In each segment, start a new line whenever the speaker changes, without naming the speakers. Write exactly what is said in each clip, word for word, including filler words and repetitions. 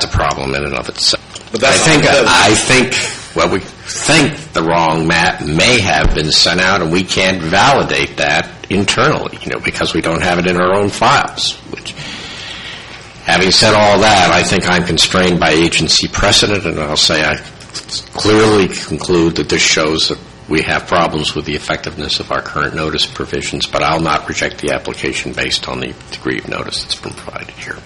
that's a problem in and of itself.
But that's
I think, I think, well, we think the wrong map may have been sent out, and we can't validate that internally, you know, because we don't have it in our own files. Which, having said all that, I think I'm constrained by agency precedent, and I'll say I clearly conclude that this shows that we have problems with the effectiveness of our current notice provisions, but I'll not reject the application based on the degree of notice that's been provided here.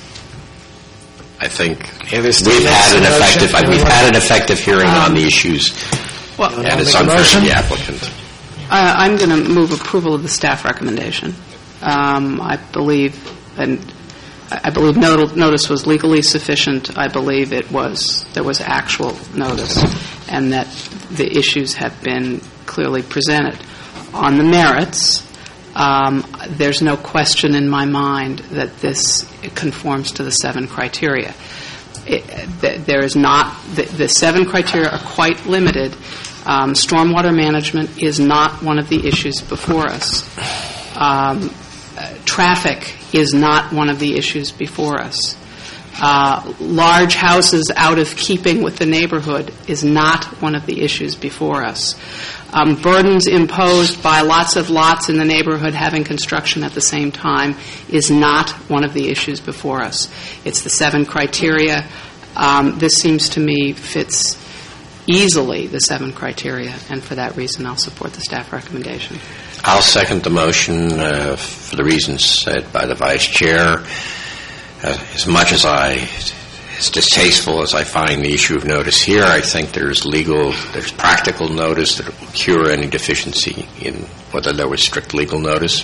I think we've had an effective we've had an effective hearing um, on the issues, well, and it's unfair to the applicant.
Uh, I'm going to move approval of the staff recommendation. Um, I believe, and I believe not- notice was legally sufficient. I believe it was there was actual notice, and that the issues have been clearly presented. On the merits, um, there's no question in my mind that this conforms to the seven criteria. It, th- there is not the, the seven criteria are quite limited. Um, stormwater management is not one of the issues before us. Um, uh, traffic is not one of the issues before us. Uh, large houses out of keeping with the neighborhood is not one of the issues before us. Um, burdens imposed by lots of lots in the neighborhood having construction at the same time is not one of the issues before us. It's the seven criteria. Um, this seems to me fits easily the seven criteria, and for that reason I'll support the staff recommendation.
I'll second the motion uh, for the reasons said by the Vice Chair. Uh, as much as I, as distasteful as I find the issue of notice here, I think there's legal, there's practical notice that will cure any deficiency in whether there was strict legal notice.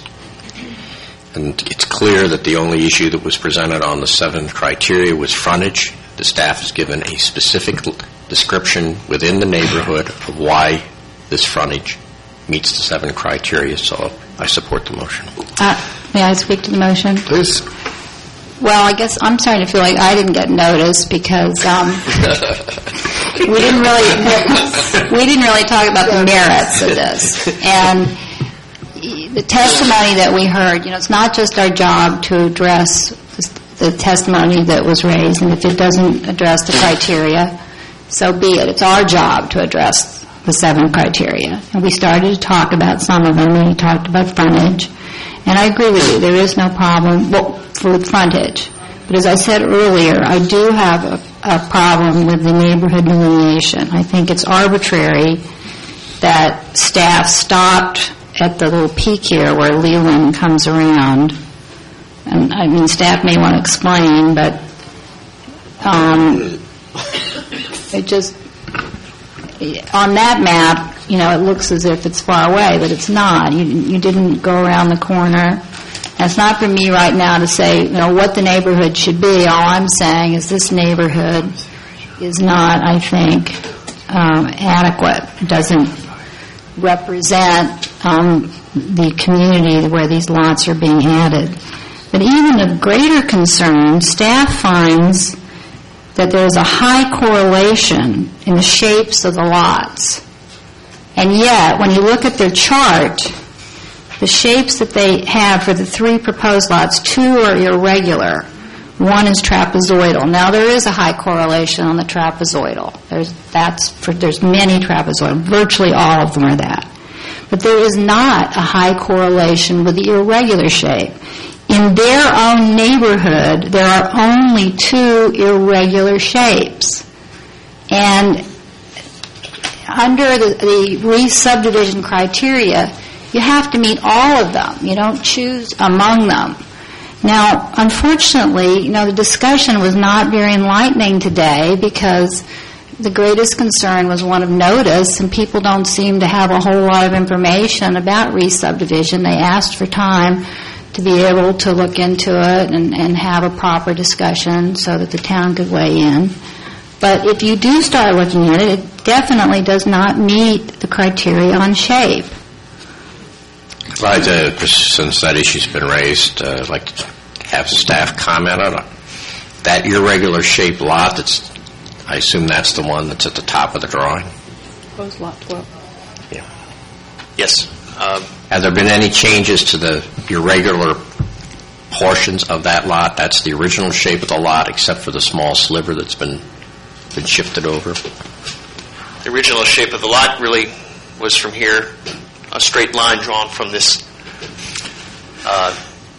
And it's clear that the only issue that was presented on the seven criteria was frontage. The staff has given a specific description within the neighborhood of why this frontage meets the seven criteria, so I support the motion.
Uh, may I speak to the motion?
Please.
Well, I guess I'm starting to feel like I didn't get notice because um, we didn't really we didn't really talk about the merits of this. And the testimony that we heard, you know, it's not just our job to address the testimony that was raised, and if it doesn't address the criteria, so be it. It's our job to address the seven criteria. And we started to talk about some of them, and we talked about frontage. And I agree with you, there is no problem well, for frontage. But as I said earlier, I do have a, a problem with the neighborhood delineation. I think it's arbitrary that staff stopped at the little peak here where Leland comes around. And I mean, staff may want to explain, but um, it just, on that map, you know, it looks as if it's far away, but it's not. You, you didn't go around the corner. And it's not for me right now to say, you know, what the neighborhood should be. All I'm saying is this neighborhood is not, I think, um, adequate. It doesn't represent um, the community where these lots are being added. But even of greater concern, staff finds that there is a high correlation in the shapes of the lots. And yet, when you look at their chart, the shapes that they have for the three proposed lots, two are irregular. One is trapezoidal. Now, there is a high correlation on the trapezoidal. There's, that's for, there's many trapezoidal. Virtually all of them are that. But there is not a high correlation with the irregular shape. In their own neighborhood, there are only two irregular shapes. And under the, the re-subdivision criteria, you have to meet all of them. You don't choose among them. Now, unfortunately, you know, the discussion was not very enlightening today because the greatest concern was one of notice, and people don't seem to have a whole lot of information about re-subdivision. They asked for time to be able to look into it and, and have a proper discussion so that the town could weigh in. But if you do start looking at it, it definitely does not meet the criteria on shape.
I'd like to, since that issue's been raised, uh, I'd like to have staff comment on it. That irregular shaped lot, that's, I assume that's the one that's at the top of the drawing?
Proposed lot twelve.
Yeah.
Yes. Um,
Have there been any changes to the irregular portions of that lot, that's the original shape of the lot, except for the small sliver that's been been shifted over?
The original shape of the lot really was from here, a straight line drawn from this uh,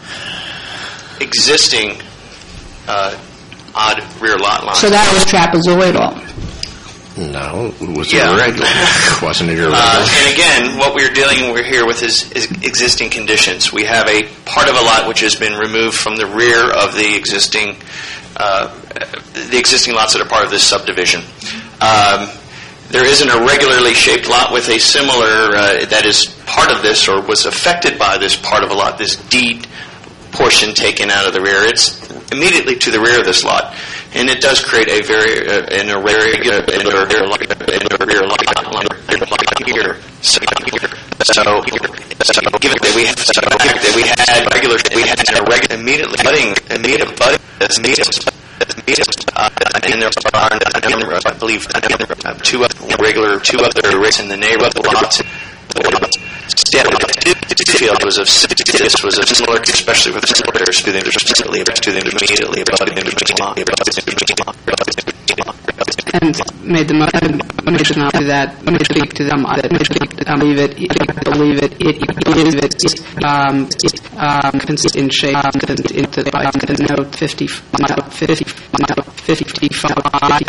existing uh, odd rear lot line.
So that was trapezoidal.
No, it was
Yeah.
irregular. Wasn't it irregular?
Uh, and again, what we're dealing with here with is, is existing conditions. We have a part of a lot which has been removed from the rear of the existing uh, the existing lots that are part of this subdivision. Um, there is an irregularly shaped lot with a similar uh, that is part of this or was affected by this part of a lot, this deed portion taken out of the rear. It's immediately to the rear of this lot. And it does create a very uh, an irregular an irregular lot here. So, so, so given that we have, so given that we had regular, we had an irregular immediately budding, immediate budding, immediate, uh, and there are, I believe, two other regular, two other rates in the neighborhood lots. Field was of this was of similar, especially with similar to them immediately to them immediately abutting them
And made the motion of that, made speak to them, that I believe it, I believe it, it, believe it, um, um, in shape, into the note fifty, fifty, fifty-five,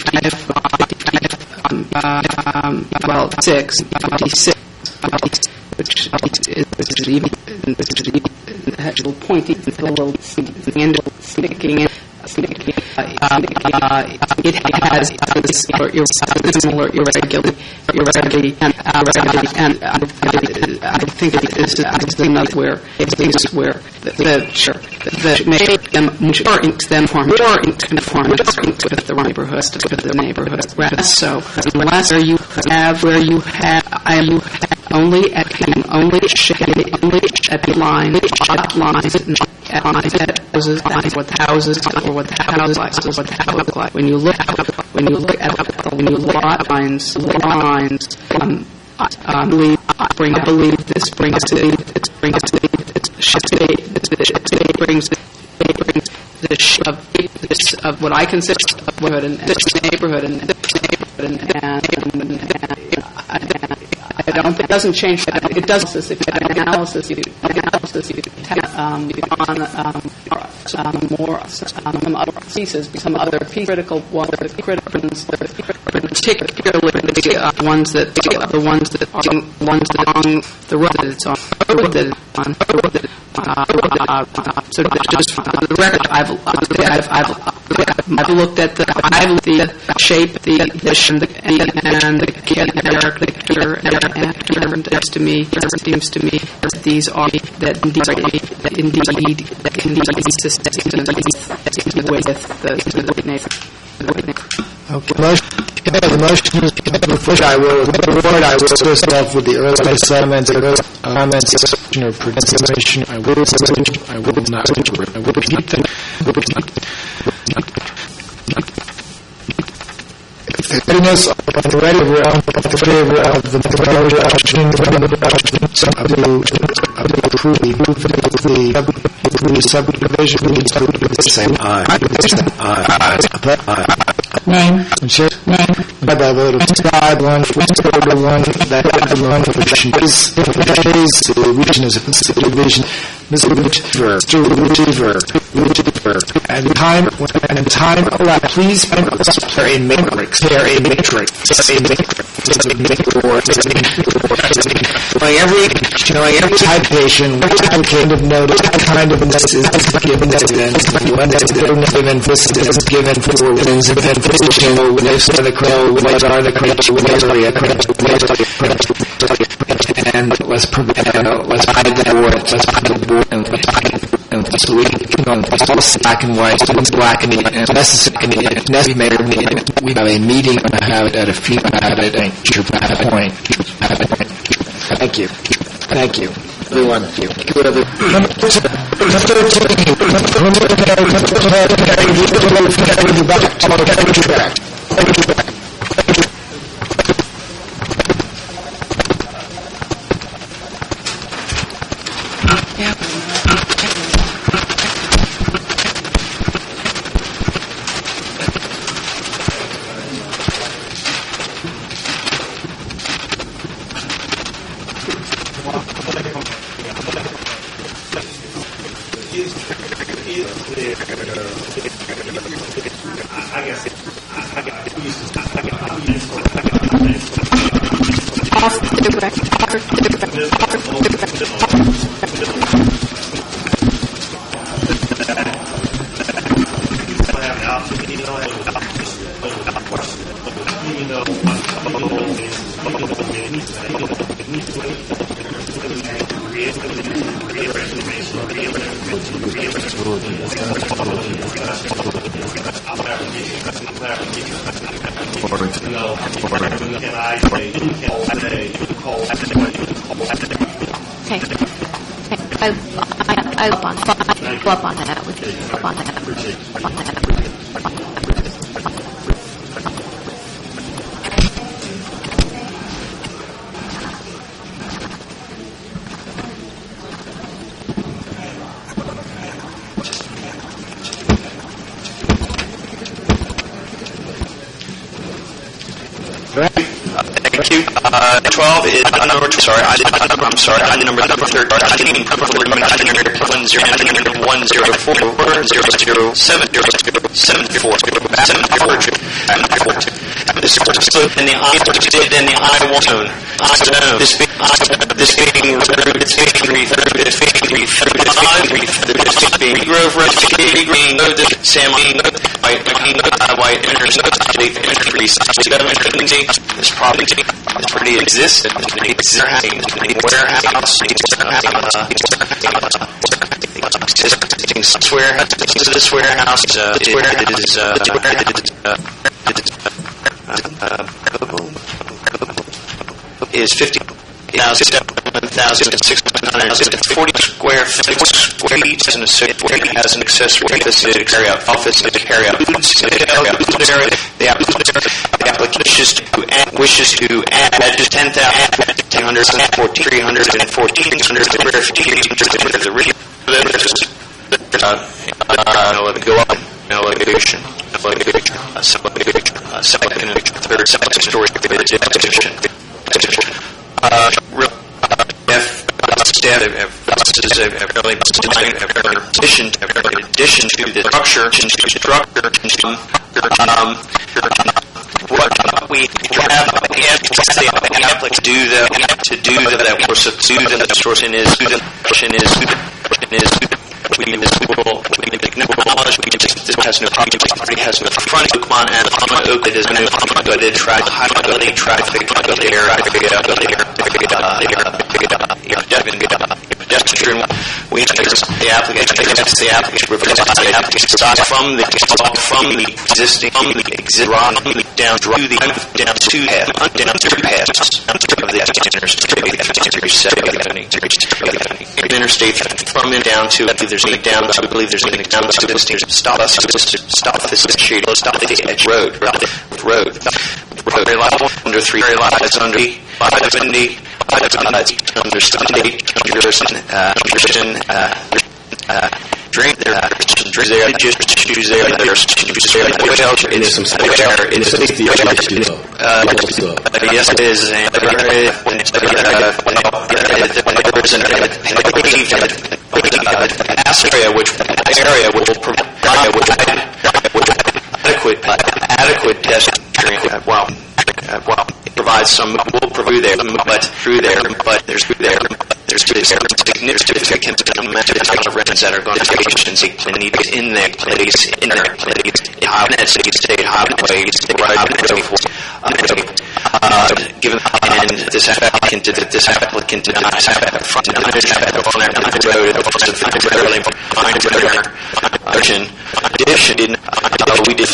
um, well, six, fifty-six, which is even the actual pointy, a little sticking in. Uh, uh, it has similar irregularity, irregularity, and, uh, and uh, I think it is enough where things where the the sure the make them more in them form more in conformance with the neighborhood with the neighborhood. So unless you have where you have I you have only at only only at the line odd lines at houses what the houses or what the houses like what the houses look like when you look when you look at when you look at lines lines um I believe bring I believe this brings to it brings to it it brings it brings the sh- of this of what I consider of neighborhood and neighborhood and neighborhood and and, and, and I don't think it doesn't change. It does this if analysis, if analysis, if um, on um, um, more um, other pieces, some other critical ones, critical particularly the uh, ones that the ones that are ones that are on the road that it's on the road that it's on the road that uh, uh, so just for the record, I've I've I've, I've looked at the I've looked at the shape, the the and and the character and. And it seems to me, it seems to me that these are that indeed, that indeed, that indeed consistent with the neighbor.
Okay, motion. The motion is before I will before I will start off with the early settlements, comments, or participation. I will, I will not, I will repeat them. Readiness of the right of the favor of the motion of the approve the subdivision. Say aye. Aye.
Name. Name.
By the vote of five, one for one, that one for is the region is a subdivision. Mister Retriever, Retriever, and time, and time allowed, please clear a matrix, clear a matrix, a matrix, showing every, showing every citation, what kind of notice, what kind of notice is given evidence, when is given is given for witness, and position, witness to the crow, what are the crows, what are the and let's provide, let's hide the board, let's hide the board, and let's hide and so we can go all black and white, black and white, and necessary, necessary, we have a meeting, and have it at a few, at it at a point. Thank you. Thank you. Everyone, thank you. Number thirteen.
Up on that with you. Up on that. Up on that.
Thank you. Uh, twelve is uh, number. Sorry, I did. Uh, I'm sorry. I did number number thirteen. Number one zero one zero four zero zero seven zero seven four seven four. This in the I did in the I zone. I zone. This being this being root. This being three third. This being three third. This being Grove Road. Green. Sam. White. White. Entry. Three. This property is pretty existent. It's a warehouse. Existing software. This warehouse is is fifty thousand six hundred forty square feet as an accessory has an accessory facility to carry out office to carry out food area. The application wishes to add, wishes to add ten thousand ten hundred fourteen three hundred and fourteen hundred square feet to the region. Uh, go up. Elevation, elevation, uh, uh, second and third, second story addition. Uh, real, uh, F, uh, staff, buses, really, in addition, in addition to the structure, to structure, um, what we have, we have the applicant do the, to do the, that we're subdued the sourcing is, the question is, is, we will acknowledge we this has no property has no front Oakmont and Oakmont Oak it is no good try high ability traffic there pedestrian we the application the application reverse the application start from the from the existing from the exit down to the down to half down to half of the interstate interstate from and down to there's a down to I believe there's a down to this stop us stop this shade stop the edge road road road very level under three very level it's under five seventy under state uh Christian uh uh drink there drink there just choose there there's choose there in some there in safety uh yes it is and uh area which area will provide with adequate adequate pedestrian well well provides some will provide there but through there but there's through there there's significant amount of rents that are going to take agency need in their place in their place United States state highways right uh given and this applicant did this applicant did not have front on the road fairly version addition didn't we did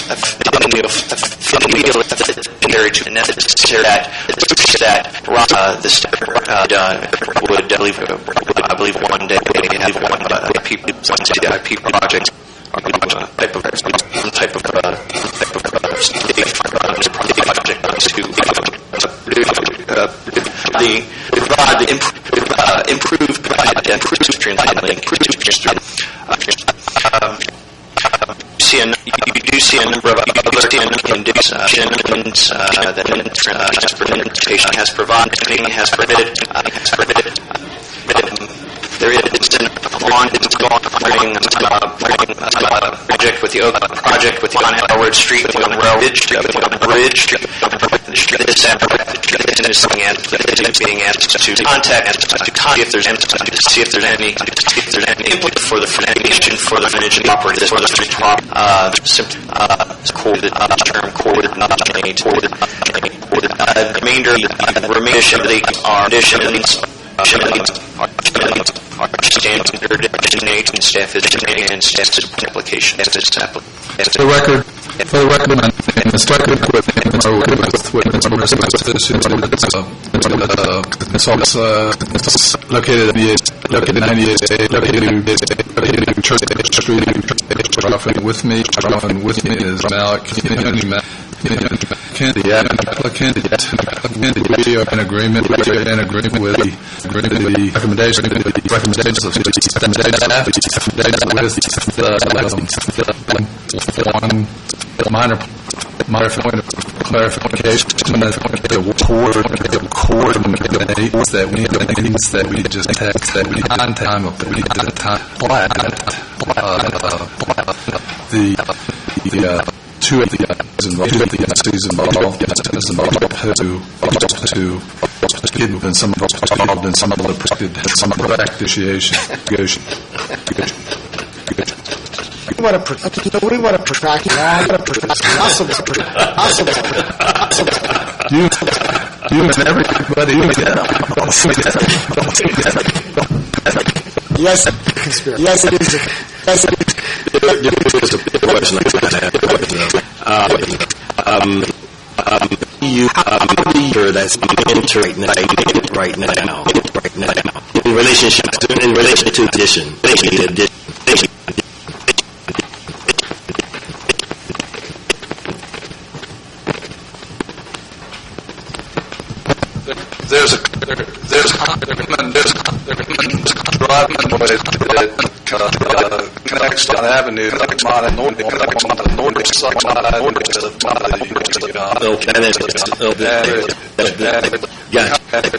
feel to necessary that that uh the state uh would I believe I believe one day we have one uh people I P project uh, type of some type of uh, type of uh, state project to uh, the provide the improve uh, improve provide improved streamlining improved um, see a, you do see a number of other conditions uh, that the patient has provided, has provided, uh, has provided. Um, there is an ongoing uh, project with the Oak project with the on Howard Street on Railroad Bridge. This application is being asked being asked to contact to see if there's any to see if there's any if there's any input for the foundation for the financial property for the street uh simply uh quoted uh, term quoted not made quoted quoted uh, the remainder the remainder of the are conditions are standard and staff is and staff is application as this application.
For the record, for the record, my name is Starkey with It's it's located located ninety-eight located in Church Street. With me, with me is Malik. The applicant, we are in agreement. We are in agreement with the recommendation, the recommendations of staff, with the one minor minor point of clarification. The coordinates that we things that we just text that we on time of we did time flat the the uh, two of the involved, two of the entities involved, is involved to to get within some involved in some of the protected some of the practication.
We want to we want to protract possible possible
you you and everybody
yes conspiracy yes it is yes it is.
Um, um, um, you, um, leader that's entering right now, right now, right now, in relationship to, in relation to addition, addition.
There's a there, there's there's there's driving that uh, connects on Avenue connects on the north connects on the north side of the yeah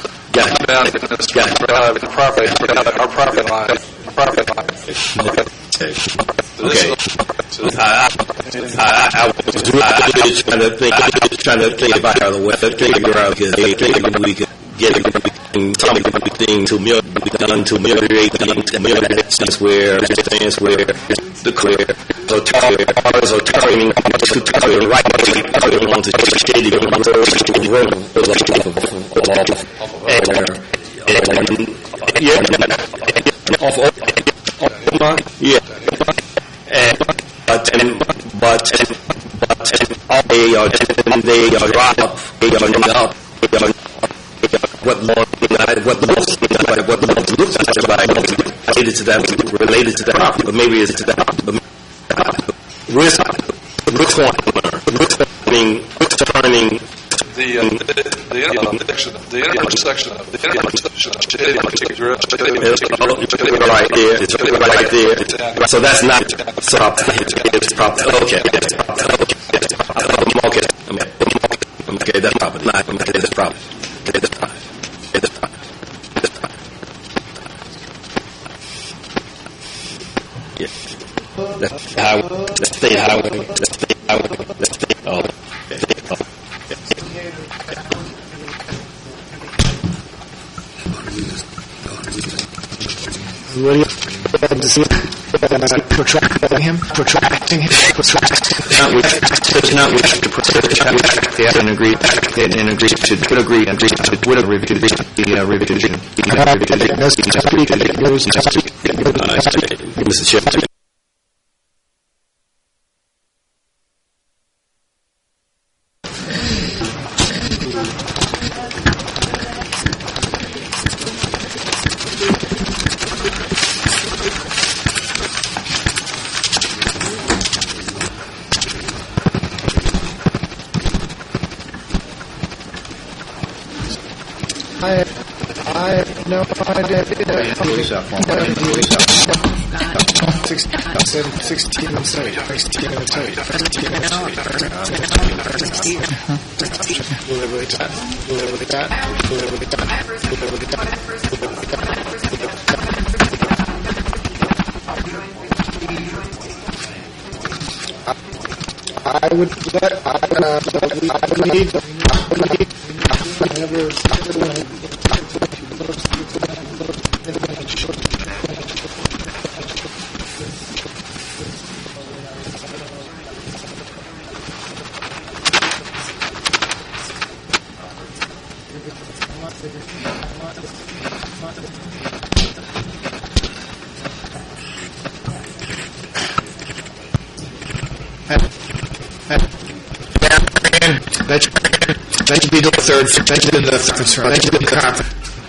yeah yeah property our property line property line. Okay. I, I, I was trying to think, I was trying to think about how the weather figure out because they think we could get everything to million done to ameliorate things where things where the clear so cars are turning to turn right on to shady and yeah off yeah and but and but but they are they are up they are up what more what the most what the most looks like related to that related to that but maybe it's to that risk risk one risk being turning the uh, the, the intersection the intersection of the intersection right there it's right there so that's not so it's proper okay okay okay that's proper not okay that's proper okay that's proper yeah that's how that's the how that's the how that's the oh
what do you have to see? Protracting him, protracting him, protracting.
Not which, it's not which to protract. They haven't agreed. They hadn't agreed to would agree. Agreed to would agree to the revision. Mister Chairman.
I I have no idea. sixteen, sixteen and seven, sixteen and seven, sixteen and seven, deliver the dot, deliver the dot, deliver the dot, deliver the dot, deliver the dot. I would let, I would, uh, I would need, I would need, whenever, That should, that should be the third. That should be the third. That should be the conference.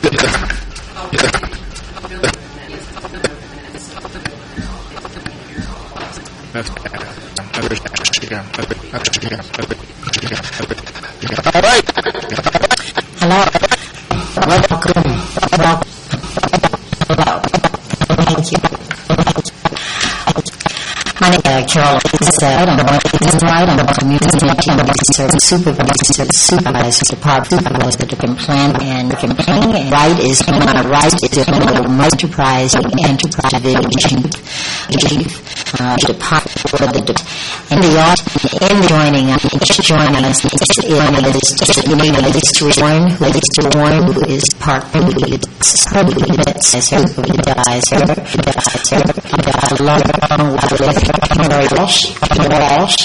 All right.
Hello. Welcome. Welcome. Hello. Thank you. My name is Carol. This is I don't know what this is. I don't know what community service supervisor, supervisor, department supervisor, the plan and campaign. And right is my right is the enterprise enterprise division chief uh, department for the and the in the joining us joining us is the name of this Warren who is Warren who is part of the supervisor supervisor along with Henry Walsh, Walsh,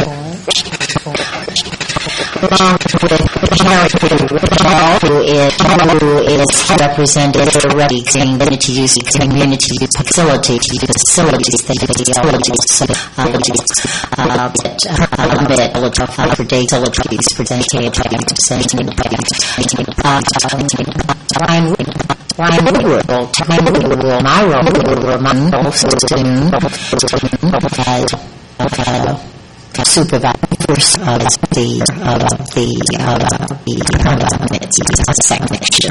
along with Henry who is who is represented representing community use community facilities facilities facilities facilities uh that uh for data facilities presented presenting Ryan Ryan Woodward will Ryan Woodward will my role will remind also soon as uh supervisors of the of the uh, the uh, section.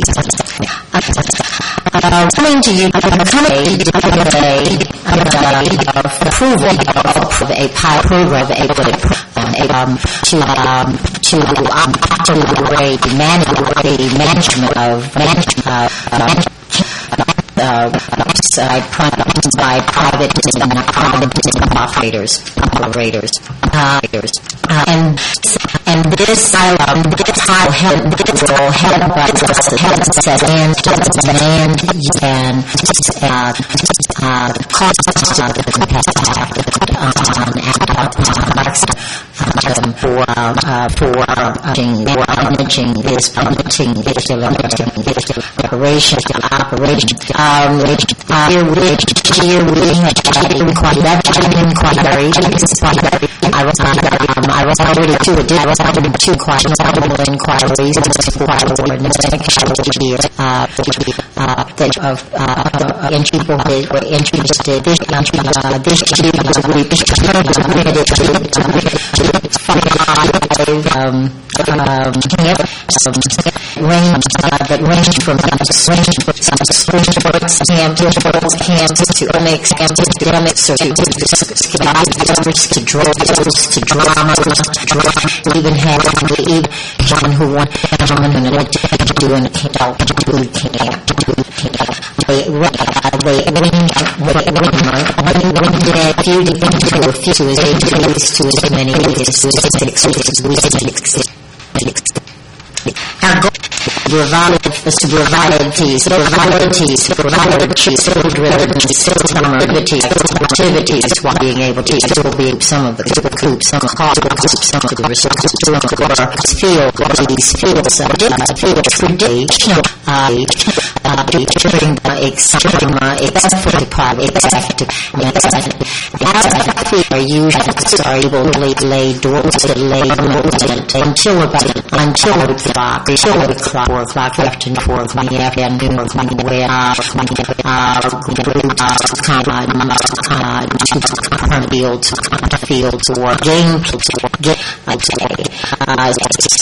Uh, coming to you, coming today of approval of a pilot program, a um, to um, to um, to the management of management of uh, by private by private and private operators operators uh, and and this um, this will help this will help us help us and and and uh uh cost uh, the capacity um for uh for managing this managing this operation operation um here we here we inquiry inquiry I was um, I was already two I was already two questions inquiries here uh uh that of uh entry were interested this entry uh this um um range uh, that range from range from Kansas to Onyx academics or to to dramas to drama even had even John who want gentlemen who want to do an adult boot camp they they range one day a few to a few to as to as many our goal provide varieties, varieties, varieties, activities, activities, while being able to still be some of the recoup some cost, some of the resources to feel these fields, fields for day, uh, during the exciting, except for the private, executive, as are usually are able to lay, lay doors to lay until about until the clock, until the clock, four o'clock, you have afternoon for the afternoon where uh, uh, uh, fields, fields or game game uh,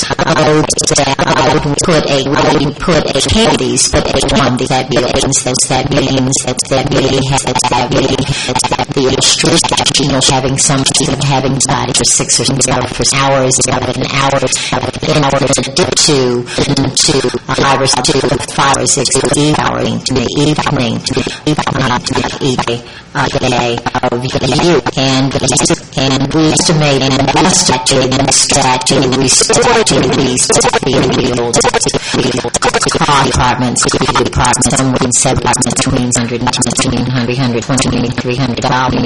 uh, put a put a candies put a one that means that that means that that really has that really that the extreme you know having some having body for six or seven for hours seven hours in order to dip to to five or to five or six evening to the evening evening uh, day of you and and we estimate and estimate and estimate restoring these fields car departments departments somewhere in seven between hundred between hundred hundred twenty three hundred dollars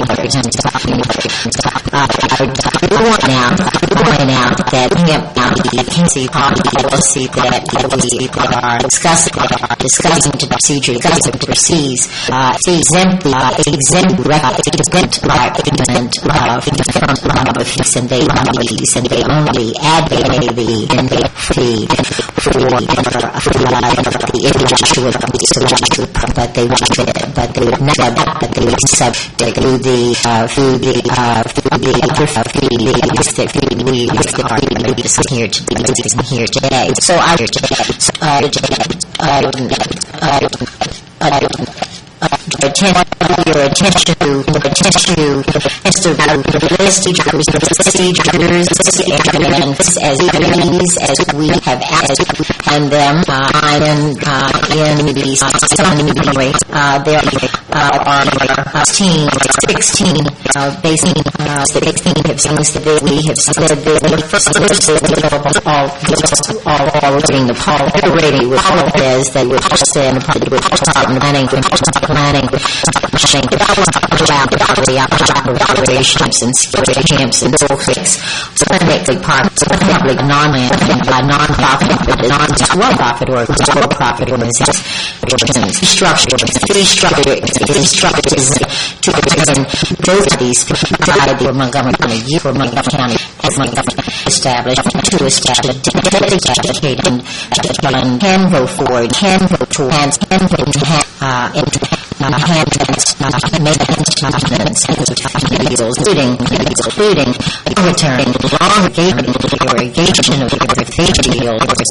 I want now point out that you can see policy that we are discussing discussing to procedure discussing to proceed uh exempt exempt exempt argument uh, from the fees and they only and they only advocate the and they free for the individual but they would but they would not but they would subject to the uh to the uh to the other fee that we are here to here today so I uh uh attention your attention to attention to procedures procedures as these as we have asked and them uh, in uh, in the summary uh, there are uh, sixteen sixteen uh, basing uh, sixteen have things that we have said that the first all all all reading the poll already with all says that we're just in planning planning operations and security camps and so forth. Public parks, public non-land, non-profit, non-profit or for-profit organizations. Structure, fee structure, fee structures to determine both of these by the Montgomery County, for Montgomery County, as Montgomery established to establish dedicated and can go forward, can go towards, can go uh, into enhancements, maintenance, including including monitoring, long irrigation of irrigation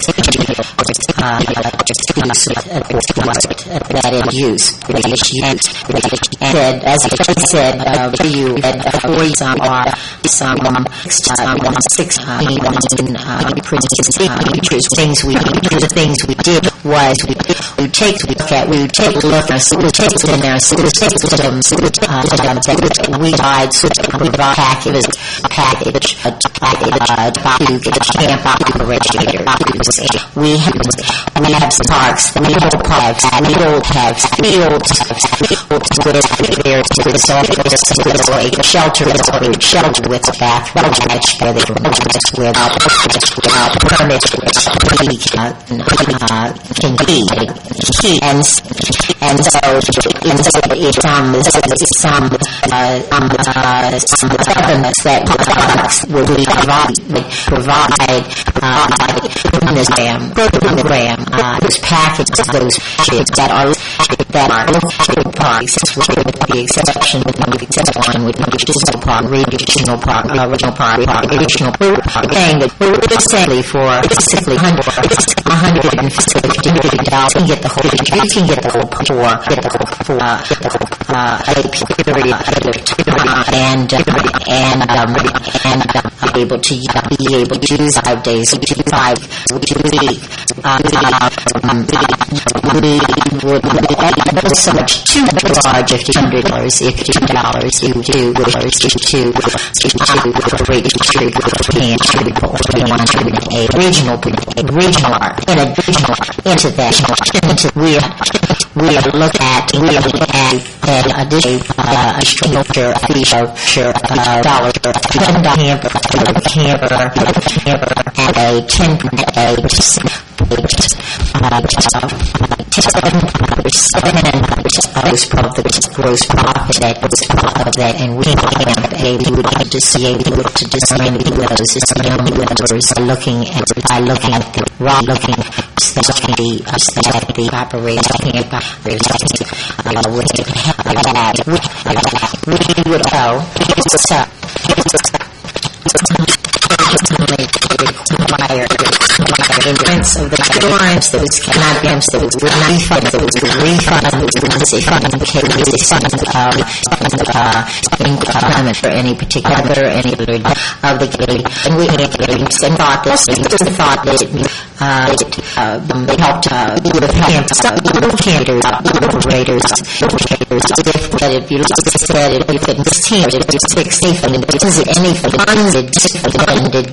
that is used. And as I said, uh, for you, for some are some sixteen pictures. Things we the things we did was we we take we look at we would take a look at we take in there systems that we provide we provide package package package to camp operators. We have we have parks, we hold parks, we hold have fields with there's a shelter shelter with a bathroom where they without without permits we can be and and so and so it um some uh some governments that products will be provide provide uh this program program uh those packages those packages that are that are located parks with the exception with the exception with regional park regional park original park regional park saying that we're essentially for basically one hundred fifty dollars you can get the whole you can get the whole for get the whole for get the whole uh a period and and um and be able to be able to use five days to five to week uh um we would be so much too large if two hundred dollars if two dollars you do wish to to to rate and a regional regional in a regional into that into we we look at we look at an additional uh, structure fee of sure uh, dollar camper camper camper and a ten a gross profit, gross profit that was of that, and we have a we would have to see a look to design those young members looking at by looking at the raw looking at the at the operation camp operation uh, with that we would go so require entrance of the guidelines that was cannot be that was refund that was refund that was a fund fund of income for any particular any other of the committee, and we and thought this thought that it uh, uh, they helped uh, would have helped some operators operators if that if you said it if it's team if it's sixty and it isn't any funded funded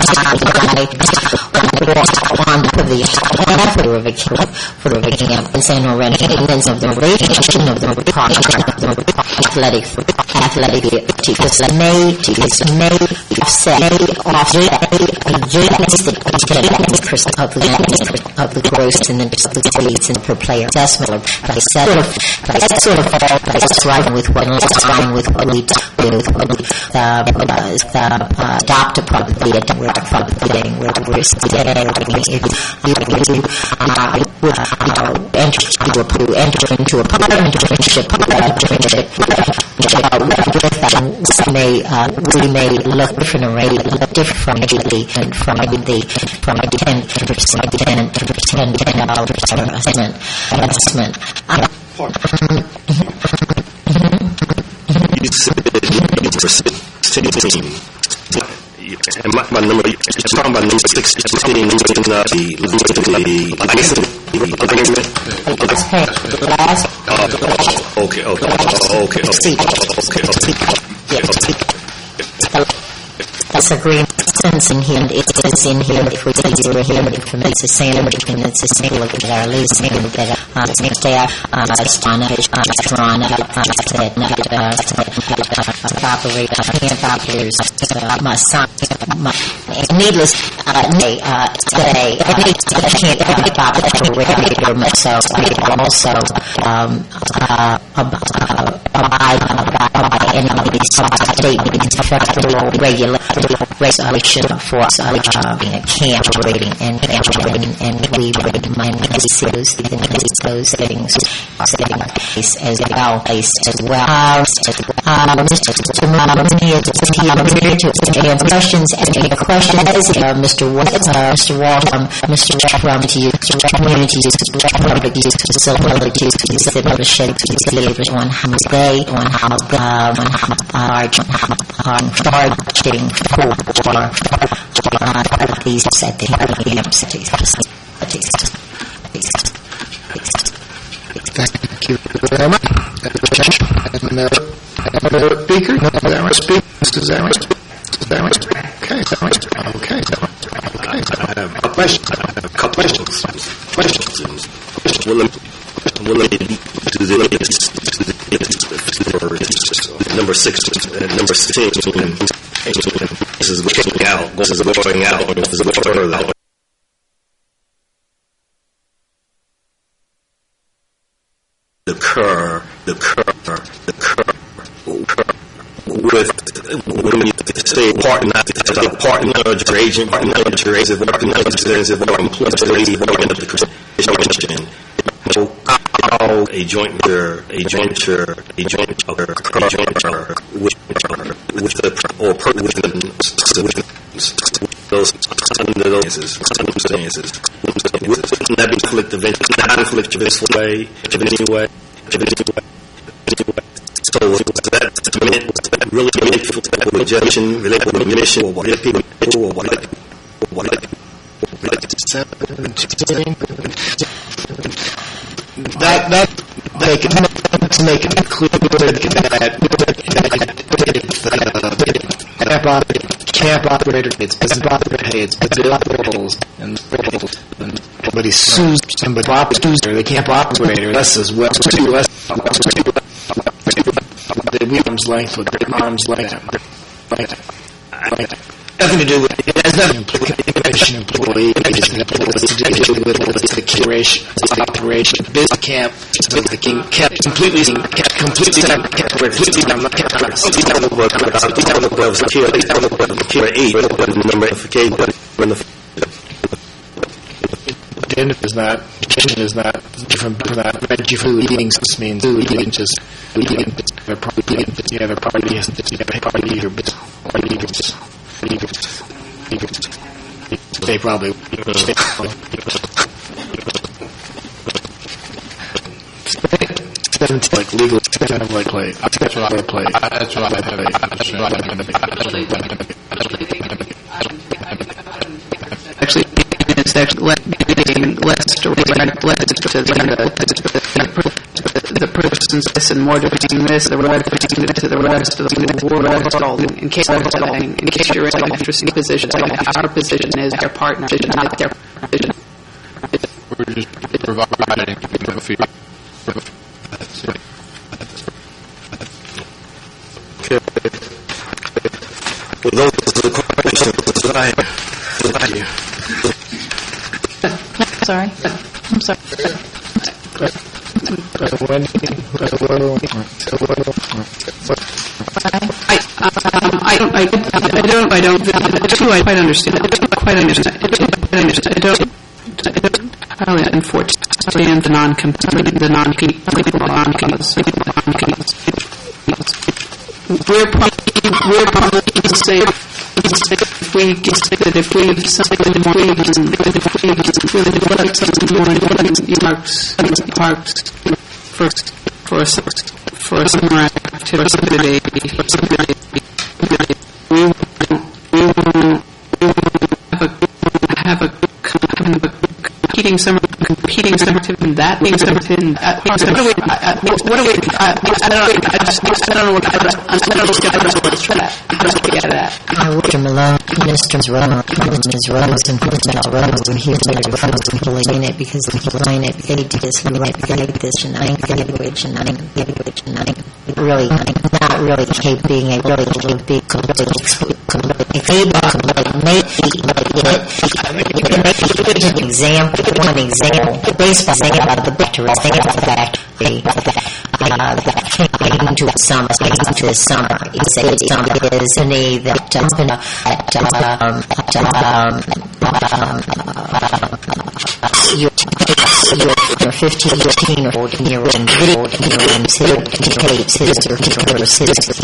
on for the after of a camp for the camp and saying or maintenance of the duration of the athletic athletic activities may may offset offset against the of the of the gross and the grades and per player assessment of sort of sort of that's right with what line with what we with the the adopt a probably a probably where we're if you would enter into enter into a partnership partnership may uh, we may look different array look different from from the from the ten percent ten ten ten assessment assessment.
And my, my number, you're talking about number sixteen, in uh, the, the, the, okay, okay, okay, okay, okay, okay.
That's a green sense in here. It is in here. If we take zero here, it's the same. Everything that's the same. Look at our leads. Look at our staff. Uh, Stana, Strana, operate camp operators. My son. Needless uh, say, I can't operate myself. I also um, uh, abide by any of these statements. Federal regulation. Regulation for uh, being a camp rating and camp rating, and we recommend those those things as well as well. Mister questions and questions, Mister Mister Wall, Mister From to use community use public use facility use the shed to one day one uh one large on charging for for uh these at the cities.
Thank you very much. Another speaker? Another speaker? Mister Zarek? Okay, okay, okay.
I have a question. I have a couple questions. Questions. Related to the number six and number sixteen. This is going out. This is going out. This is going further. The cur, the cur, the cur, with when you say partner, a partner, your agent, partner, your agent, partner, your employee, the how a joint venture, a joint venture, a joint venture, a joint venture with with the or per, with the with those under those circumstances, wouldn't that be conflict of interest? Not conflict of interest way, in any way, in any way. So that meant really related with rejection, related with mission, or what people, or what
that that make it to make it clear that camp operator camp operator it's camp operator it's bills and and somebody sues somebody sues the camp operator less as well too less the arm's length with arm's length nothing to do with has nothing to do with commission employees. It has to do with the curation, operation, business camp, the king kept completely, kept completely, kept completely, kept Dinner is not, kitchen is not different from that. Veggie food eating just means food eating just eating. You have a party, you have a party, you have a party, or party, they probably, seventeen, like legal, kind of like play. That's what I would play. That's what I would play. That's what I would play. Actually, it's actually less being less direct, less to the, the person's this and more doing this, the rest to the rest of the world. In case in case you're in an interesting position, our position is their partner, not their position.
We're just providing a fee.
Well, those are the questions that I have. Thank you.
I'm sorry. I'm sorry.
I, um, I don't, I, I don't, I don't, two, I quite understand, quite understand, I understand, I don't, I don't, I don't understand the non-compete, the non-compete, non-compete, we're probably, we're probably the same. If we get that, if we have something more, if we really develop something more, parks, parks, for for a for a summer activity, we will we will have a have a competing summer competing summer activity. That being summer activity. What do we? What do we? I don't know. I just I don't know what I don't know what I don't get that.
Mister Malone, Mister Rose, Miz Rose, and Mister Rose, and here's Mister Rose, and he'll explain it because he'll explain it because he did this, and he did this, and I did which, and I did which, and I really, not really capable being able to be completely, completely, maybe it. An example, one example, baseball example of the picture is think of the fact that came to some to the summer. You say it's some is any that um you're fifteen, fifteen or fourteen year old and video games, tapes, his or his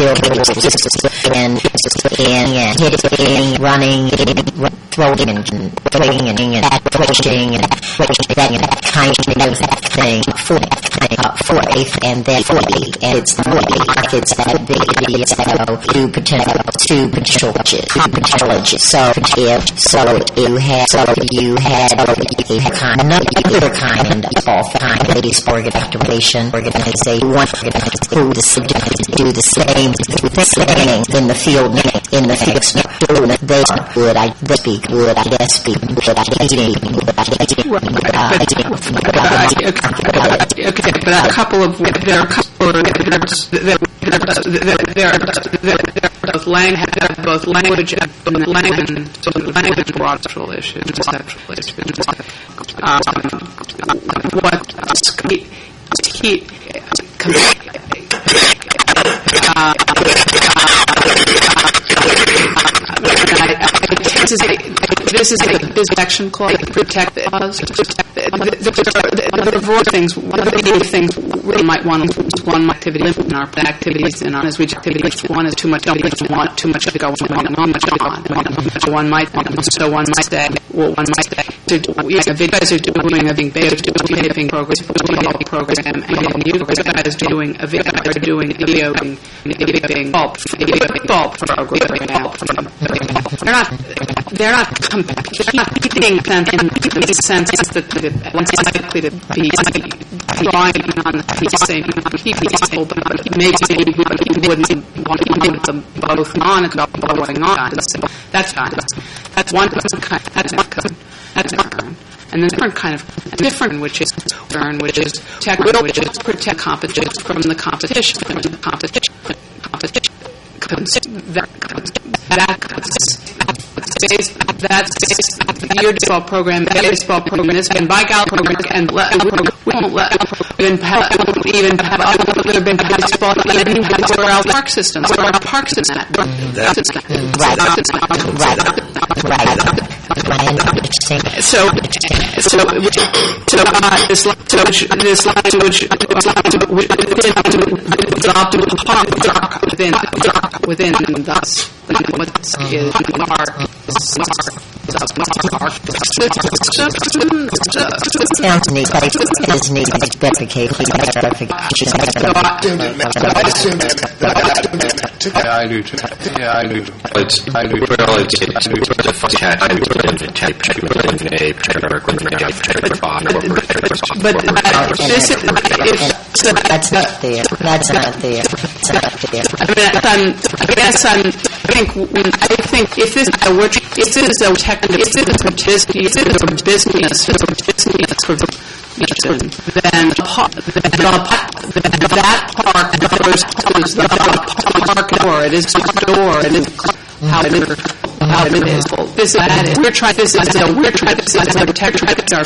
and and hitting, running, throwing and throwing and and twitching and that kind of thing for for eighth and then forty and it's forty it's that big so two potential two potential potential so if so you had so you had you had kind another kind of kind of base organization organization one who do the same thing in the field in the field they would I speak would I guess speak would I eating would I
eating okay but a couple of there are a couple of there there are both language both language and language cultural issues conceptual issues um what he uh, this is a, this is a business action clause, protect the clause. There are four things. One of the things we might want one activity in our activities in our as we activities. One is too much. Don't want too much to go on. Not much to go on. One might so one might say. Well, one might say. If you guys are doing a being behaving program, program, and you guys are doing a video, are doing video, being bulb, bulb program. They're not. They're not. They're not competing in the sense that one's likely to be drawing on the same people, but maybe we wouldn't want to put them both on and going on. That's not. That's one kind. That's one kind. That's one. And then different kind of different, which is turn, which is protect, which is protect competition from the competition, from the competition, competition. That that based, that's your baseball program, baseball program, this and by golf program, and let, we won't let even have, even have other been baseball, even have our park systems, our park system.
Right, right, right, right.
So, so, so, uh, this, so, this language, within, within us, what is our,
sounds neat, but it does need verification.
Yeah, I do too. Yeah, I do.
It's, I do. Well, it's, it's, it's a fun cat. I'm going to type in a paragraph with a bond.
But this is, if, so
that's not there. That's not there. That's not there.
I guess I'm, I think, I think if this is a, if this is a technical, if this is a business, if this is a business, for business, for then that part goes to the park door. It is the door. It is how it is. How it is. This is we're trying. This is a we're trying. This is a protect our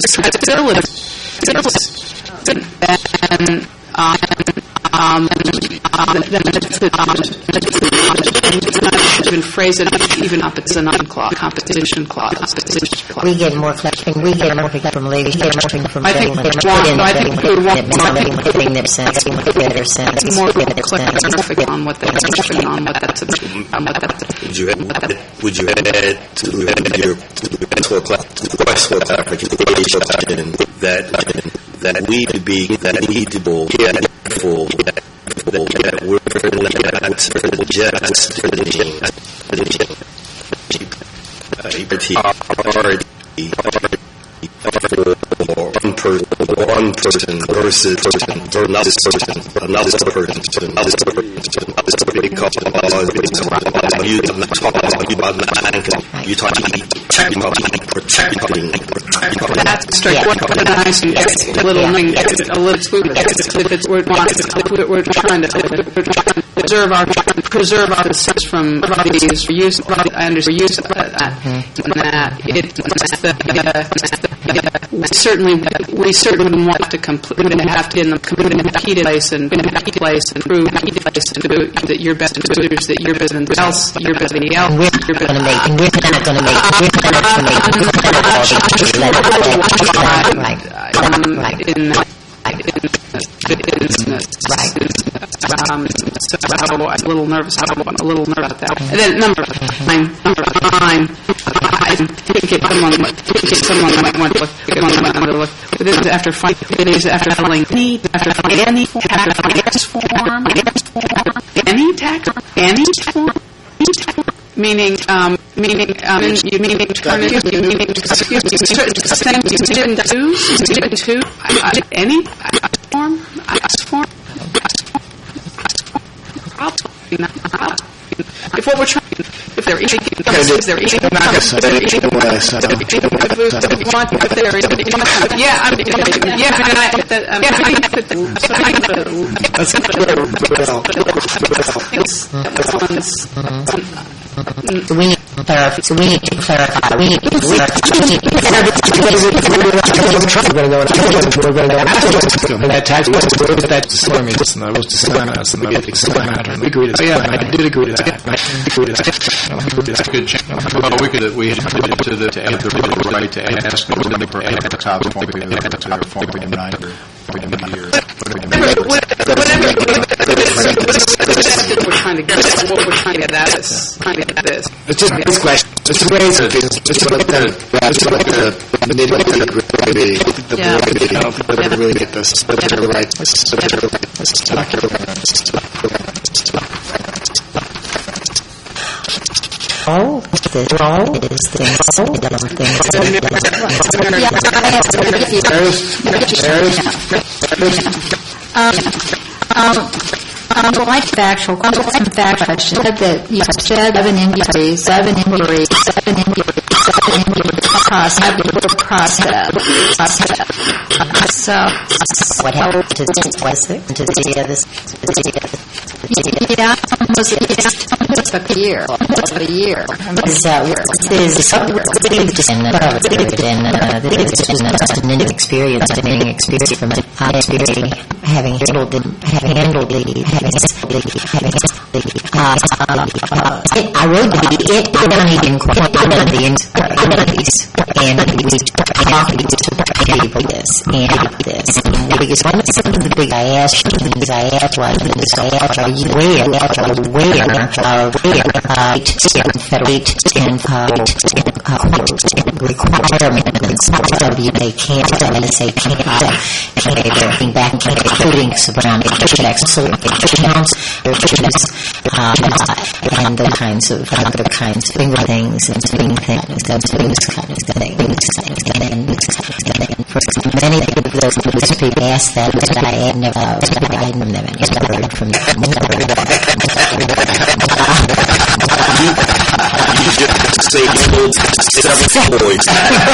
facility. And um, um, even phrase it even up. It's a non-clause competition clause.
We get more flexion. We get more from ladies. We get more from
I think
gentlemen.
I think we want more
Giving them sense. Better sense.
more clarification on what that's on what that's on what that's.
Would you add, would you add to your request for clarification that that need to be that need to be careful that we're not just for one person, one person versus person, another person, another person, another person, because you talking about nine, you talking about protecting, protecting.
That's straight. What nice a little thing, a little food. If it's we're we're trying to we're trying to preserve our preserve our sense from these use. I understand use that that it we certainly we certainly want to complete have to in the competed place and place and prove that your best considers that your business else your business else
we're going to make we're not going to make we're not going to make right
in right. Um, so I'm a little nervous. I'm a little nervous about that. And then number nine, number nine. I think it, someone, I think someone might want to look. Someone might want to look. But this is after five days after filing any after any after tax form, any tax any form. Meaning, um, meaning, um, you meaning, excuse me, meaning, excuse me, certain things you didn't do, you didn't do, any form, form, if what we're trying, if they're eating, if they're eating, if they're eating, yeah, I'm, yeah, and I, yeah, I think that,
So we need to clarify. So we need to clarify. We need to clarify.
We're going to go we're going to go and that tax was that
Sorry, me, listen, I was just saying that, and I we agreed to that. I did agree to that. I agreed to that. That's good. Well, we could, we had to the, to add the right to ask for the top form, to form nine or form year.
We're trying to get what we're trying to get at is trying to get this.
It's just this question. It's a raise of business. It's like the nitty-gritty, the board, you know, people don't really get this. They're right.
Oh, the role is things,
Um, um, um, like factual, some fact question. Said that you said seven injuries, seven injuries, seven injuries, seven injuries. process. process. process. So,
what happened to this? Was there to the other?
Yeah, almost, almost a year. Almost a year.
So, there's something just in an experience, an experience from experience having handled the having handled the having having uh, uh, it, I wrote the it I don't even quite I done the I done these and we talked to people this and this because one of the big I asked things I asked was I asked are you aware are you aware of uh federal and uh requirements of you they can't say can't everything back including surrounding checks, accounts, um, and the kinds of other kinds of finger things and things, things, those things, kind of things. And, and for many of those people asked that, but I had never, I never, never heard from them. Several boys.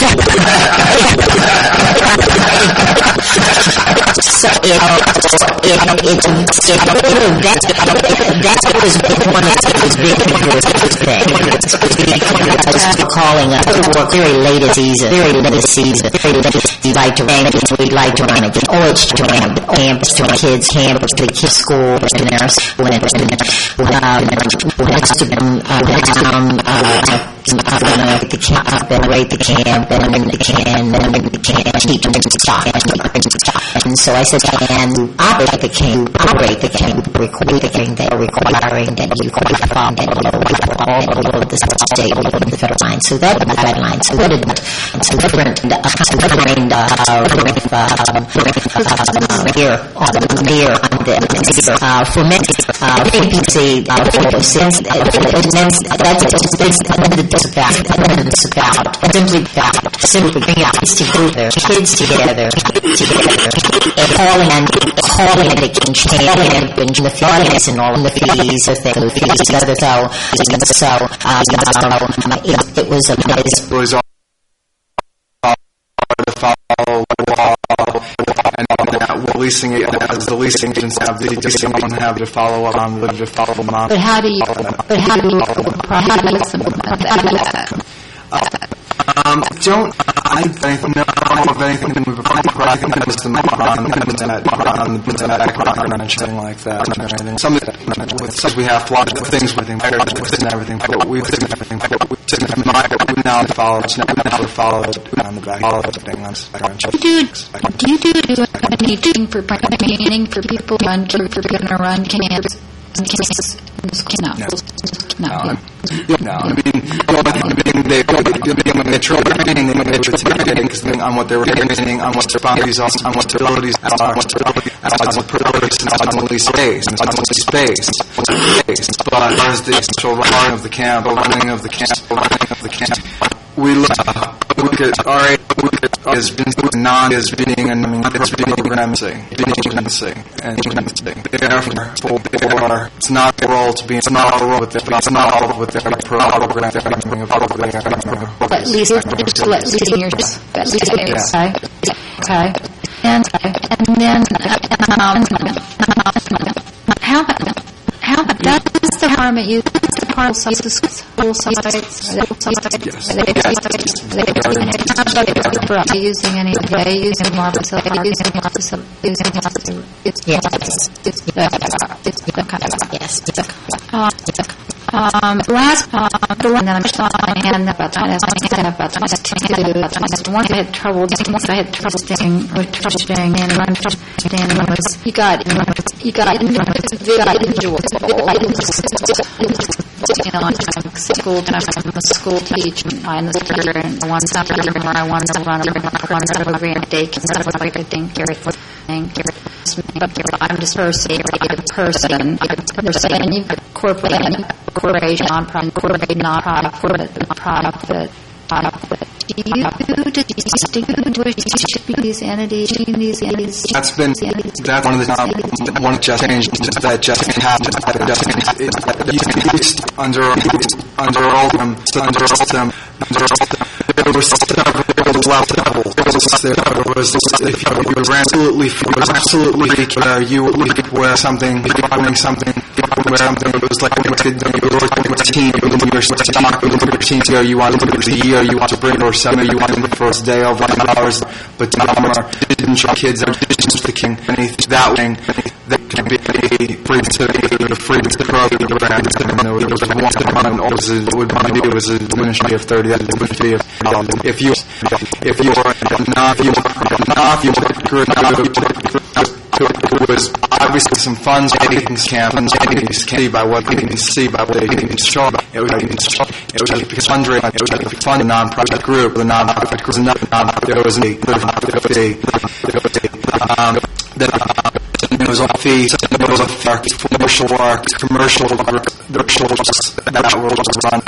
So it, it, it, it, that, that was one of the big things. Because calling us to work very late in season, very late in season, very late. We'd like to run it, we'd like to run it. Oh, it's to campus, to kids, campus, to kids' school, and our school, and um, to um, uh, Uh, the camp, and rate the camp, and the can, and the can, teach them to stop. And so I said, and operate the camp, operate the camp, record the camp, they're requiring that you follow that all over the state, all over the federal line. So that was the guideline. So what did, so different, uh, kind of, here, on the, here, on the, uh, for many, uh, P P C, uh, for since, that's, that's, It's about, it's about, simply about, simply bring out kids together, kids together, kids together, and calling and calling and they can change and the fees and all the fees, the things, the fees, the other, so, so, um, so, it, it was a, it was all
to follow law, and that leasing as the leasing agents have the don't have to follow up on the to follow them on.
But how do you, but how do you, how do you implement that?
Um, don't I know of anything that we've I think that was the on the internet, on the internet, or anything like that. Some with some we have flawed things with everything, everything, but we've everything, but we now follow, now follow on the back of the thing.
Do you do you do anything for training for people run for people to run camps? No. No.
No. No. I mean, they they try training, they try training because on what they were training, on what their boundaries are, on what their abilities are, on what their abilities are, on only space, on only space, space. But as the actual running of the camp, running of the camp, running of the camp, we look, look at all right. As being non as being and I mean as being programming, being and therefore for it's not a role to be it's not a role with it's not a role with the programming of programming.
At least at least in your at least in your okay okay and and then um, how how that is the department you the department sites the school sites are they using any are they using more facility using more facility using it's yes it's it's yes uh, um last um the one that I'm showing and about that about that one I had trouble once I had trouble staying with trouble staying and understanding was you got you got individuals you know, I'm school, and I'm a school teacher, I'm the teacher, and one summer where I wanted to run, one summer and daycare, and stuff like that, thing, but I'm just person, a person, they're saying you corporate, corporation, non-profit, non-profit, non-profit, non-profit. Do you distinguish these entities? These entities?
That's been that's one of the um, one of just changed that just happened. That just under under all them under all them under all them there were several there was, if you were absolutely, absolutely, uh, you would wear something, wearing something, wear something, it was like your team, your team, your team, you want to the year, you want to bring or summer, you want to the first day over hours, but summer, didn't your kids are just the king, that thing, that can be free to, free to grow the brand, there was one, it would be, it was a ministry of thirty, that would be, if you, if you were not, if you were not, you were, it was obviously some funds taking camp and see by what they can see by what they can show. It was it was because fundraising. It was like fund a non-profit group. The non-profit group was not non. There was a there was a um that. There was a fee, there was a commercial work, commercial work, commercial that was run,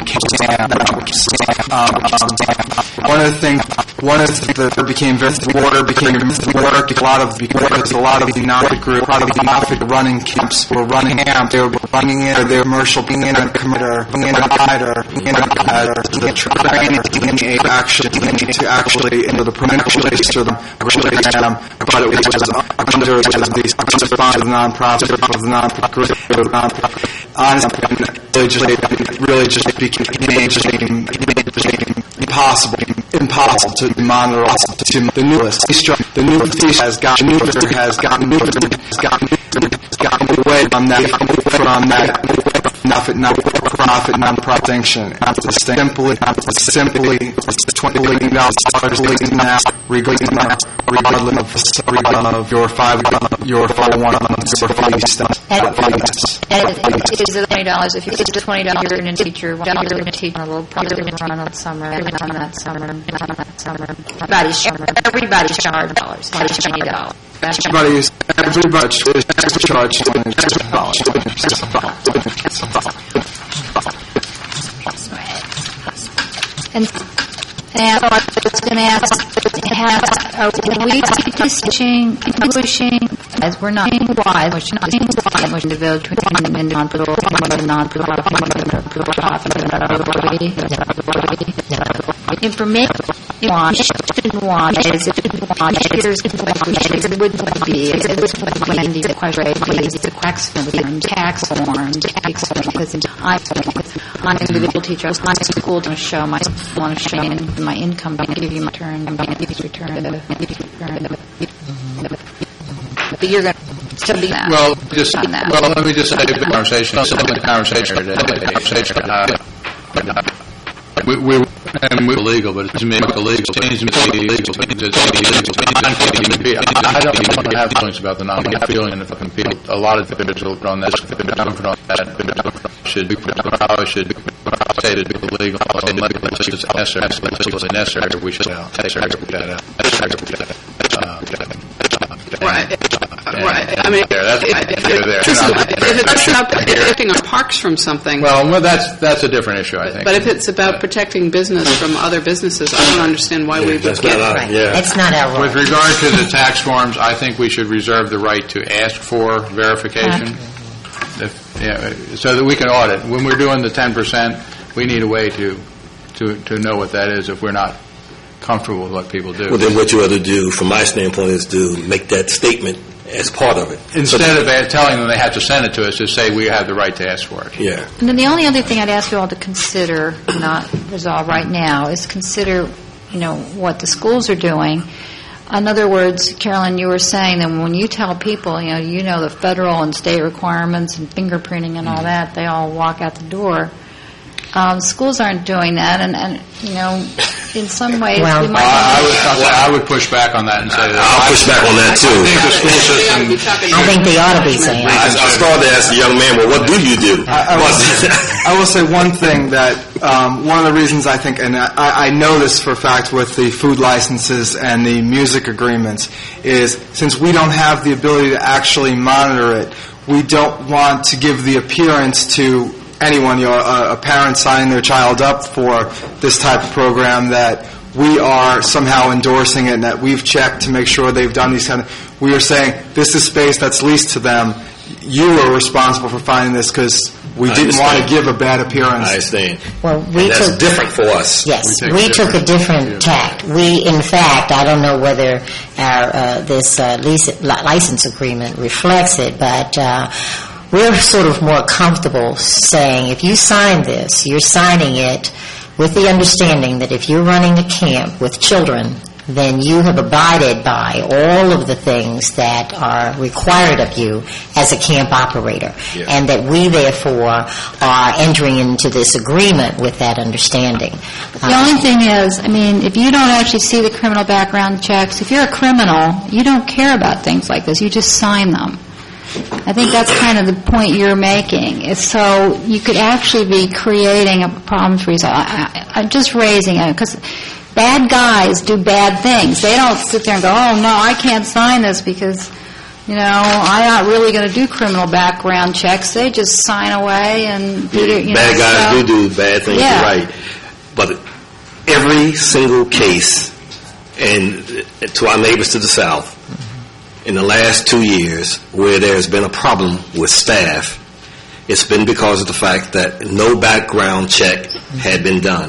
um, one of the things, one of the things that became very, water became work, a lot of, because a lot of the non-profit group, a lot of the non-profit running camps were running camps, they were running in, they were commercial, being in a committer, being in a provider, being in a provider, the training to actually, to actually, into the promotion to them, but it was under the of the non-profit, of the non-profit group, of non-profit. Honestly, really just, really just became, just became, became impossible, impossible to monitor. To the new list, the new list has gotten, new list has gotten, new list has gotten, has gotten away from that, from that, non-profit, non-profit, non-profit sanction. It's simply, it's simply, it's twenty million dollars now, regardless of, regardless of your five, your four oh one, your five stuff.
Is it twenty dollars? If you get to twenty dollars, you're going to teach your, you're going to teach a little, probably run on summer, on that summer, on that summer. Everybody's charged, everybody's charged dollars, twenty dollars.
Everybody's, everybody is charged twenty dollars.
And, and I was going to ask, have, are we teaching, pushing, as we're not being wise, we're not being wise, we're individual, between the non-profit, the non-profit, information want, want, is it want, here's it would be, it would be the question, the question, tax forms, tax forms, because I, I'm an individual teacher, I'm in school to show my, want to show my income, but give you my return, return, return, but you're going to still be that.
Well, just, well, let me just say the conversation, some of the conversation today, uh, we, we, and we're illegal, but it's me illegal. It seems to me illegal. I don't want to have feelings about the non-profit feeling and the fucking people. A lot of individuals on this, on that, should be, probably should be stated illegal. Unless it's necessary, it's necessary, we should take that out.
Right. Right. I mean,
there, that's,
if, if, there, there. if it's about protecting our parks from something.
Well, well, that's that's a different issue, I think.
But if it's about protecting business from other businesses, I don't understand why yeah, we would get
our, right. Yeah. It's not our role.
With regard to the tax forms, I think we should reserve the right to ask for verification, if, yeah, so that we can audit. When we're doing the ten percent, we need a way to to to know what that is if we're not comfortable with what people do.
Well, then what you ought to do, from my standpoint, is to make that statement as part of it.
Instead of telling them they have to send it to us, just say we have the right to ask for it.
Yeah.
And then the only other thing I'd ask you all to consider, not resolve right now, is consider, you know, what the schools are doing. In other words, Carolyn, you were saying that when you tell people, you know, you know the federal and state requirements and fingerprinting and all that, they all walk out the door. Um, schools aren't doing that, and, and you know, in some ways,
well,
we might.
Uh, I, would, I would push back on that and say that.
I'll push back on that too.
I think the school system.
I think they ought to be saying.
I, I started to ask the young man, "Well, what do you do?"
I, I, will, I will say one thing that um, one of the reasons I think, and I, I know this for a fact with the food licenses and the music agreements, is since we don't have the ability to actually monitor it, we don't want to give the appearance to anyone, you know, a, a parent signing their child up for this type of program that we are somehow endorsing it and that we've checked to make sure they've done these kind of, we are saying this is space that's leased to them. You are responsible for finding this because We
I
didn't want to
understand.
give a bad appearance.
I understand.
Well, we
And that's
took-
different for us.
Yes,
We take
we took a
different-
different tact. We, in fact, I don't know whether our uh, this uh, lease, li- license agreement reflects it, but uh, we're sort of more comfortable saying, if you sign this, you're signing it with the understanding that if you're running a camp with children, then you have abided by all of the things that are required of you as a camp operator,
Yeah.
and that we, therefore, are entering into this agreement with that understanding.
The only thing is, I mean, if you don't actually see the criminal background checks, if you're a criminal, you don't care about things like this. You just sign them. I think that's kind of the point you're making. Is so you could actually be creating a problem for yourself. I, I, I'm just raising it because bad guys do bad things. They don't sit there and go, oh, no, I can't sign this because, you know, I'm not really going to do criminal background checks. They just sign away and do their, you
Bad
know,
guys
stuff.
do do bad things,
Yeah.
you're right. But every single case, and to our neighbors to the south, in the last two years, where there's been a problem with staff, it's been because of the fact that no background check had been done.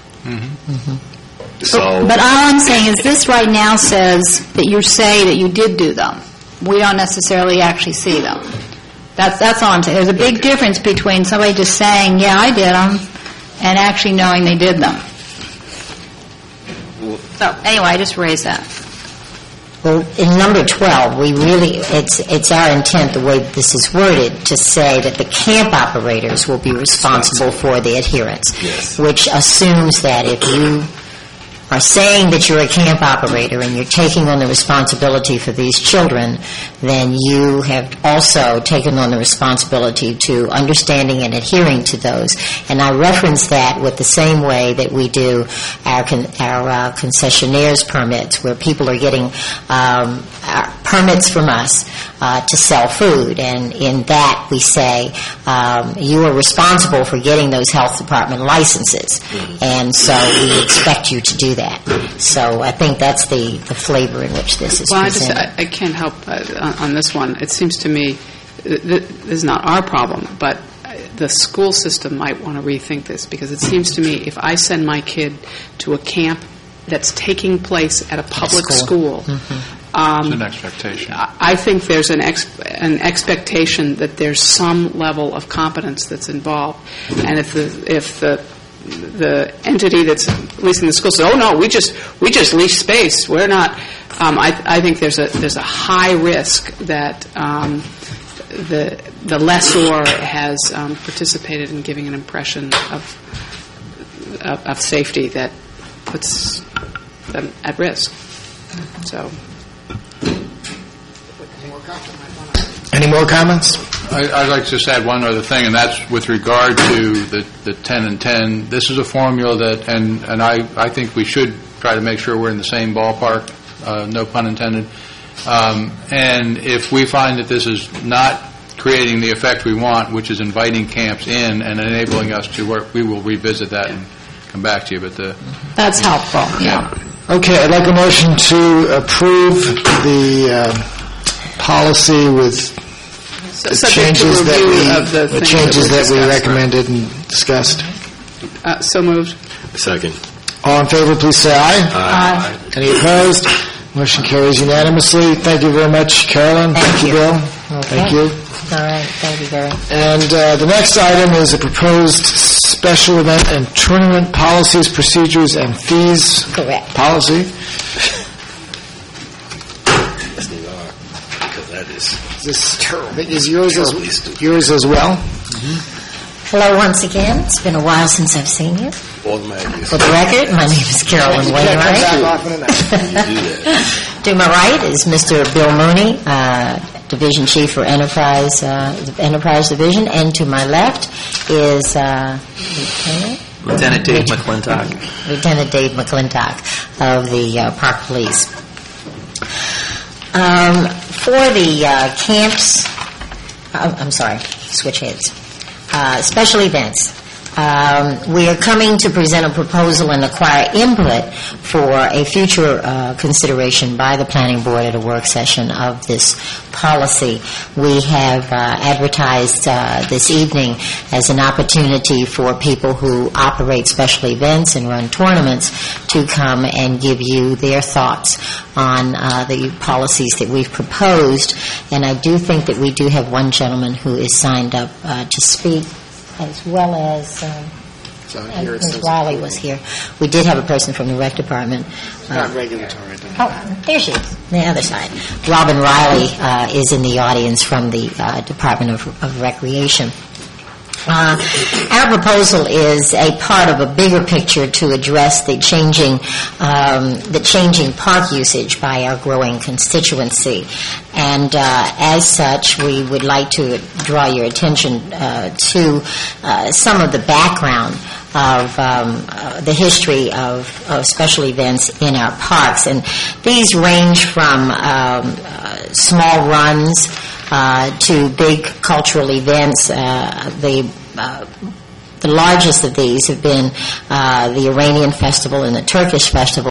So,
But all I'm saying is this right now says that you say that you did do them. We don't necessarily actually see them. That's that's all I'm saying. There's a big difference between somebody just saying, yeah, I did them, and actually knowing they did them. So anyway, I just raised that.
Well, in number twelve, we really, it's it's our intent, the way this is worded, to say that the camp operators will be responsible for the adherence,
Yes.
which assumes that if you are saying that you're a camp operator and you're taking on the responsibility for these children, then you have also taken on the responsibility to understanding and adhering to those. And I reference that with the same way that we do our con- our uh, concessionaires permits, where people are getting um, our permits from us uh, to sell food. And in that we say um, you are responsible for getting those health department licenses. And so we expect you to do that. So I think that's the, the flavor in which this is
Well, I just,
presented.
I I can't help uh, on on this one. It seems to me, th- th- this is not our problem, but uh, the school system might want to rethink this, because it seems to me if I send my kid to a camp that's taking place at a public school, um,
It's an expectation.
I I think there's an ex- an expectation that there's some level of competence that's involved, and if the if the the entity that's leasing the school says, "Oh no, we just we just lease space. We're not." Um, I, I think there's a there's a high risk that um, the the lessor has um, participated in giving an impression of, of of safety that puts them at risk. So.
Any more comments?
I- I'd like to just add one other thing, and that's with regard to the the ten and ten. This is a formula that, and and I I think we should try to make sure we're in the same ballpark, uh, no pun intended. Um, And if we find that this is not creating the effect we want, which is inviting camps in and enabling us to work, we will revisit that and come back to you. But the
That's helpful, yeah.
Okay, I'd like a motion to approve the uh, policy with the
Subject to
changes that
review
we,
of the
the
things
changes
that
that
were
we
discussed.
recommended and discussed.
Uh, so moved.
second.
All in favor, please say aye.
Aye.
Any opposed? Motion carries unanimously. Thank you very much, Carolyn.
Thank you.
Bill. Thank you.
All right, thank you, Gary.
And uh, the next item is a proposed special event and tournament policies, procedures, and fees
Correct.
policy.
Yes, they are. Because that is
Is this is yours
terribly
as,
stupid.
yours as well?
Hello once again. It's been a while since I've seen you.
automatically.
For the record, my name is Carolyn
You can't come back
Wainwright.
often enough.
You do that.
To my right is Mister Bill Mooney, uh, Division Chief for Enterprise uh, Enterprise Division, and to my left is uh, Lieutenant
Lieutenant Dave McClintock.
Lieutenant Dave McClintock of the uh, Park Police. Um, for the uh, camps, I'm, I'm sorry, switch heads. Uh, special events. Um, we are coming to present a proposal and acquire input for a future uh, consideration by the Planning Board at a work session of this policy. We have uh, advertised uh, this evening as an opportunity for people who operate special events and run tournaments to come and give you their thoughts on uh, the policies that we've proposed. And I do think that we do have one gentleman who is signed up uh, to speak, as well as um,
So
and
here it
Miz
says-
Riley was here. We did have a person from the rec department.
Not
Uh,
regulatory.
Oh, there she is, the other side. Robin Riley uh, is in the audience from the uh, Department of, of Recreation. Uh, our proposal is a part of a bigger picture to address the changing, um, the changing park usage by our growing constituency, and uh, as such, we would like to draw your attention uh, to uh, some of the background of um, uh, the history of, of special events in our parks, and these range from um, uh, small runs uh, to big cultural events. Uh, the uh, the largest of these have been uh, the Iranian Festival and the Turkish Festival.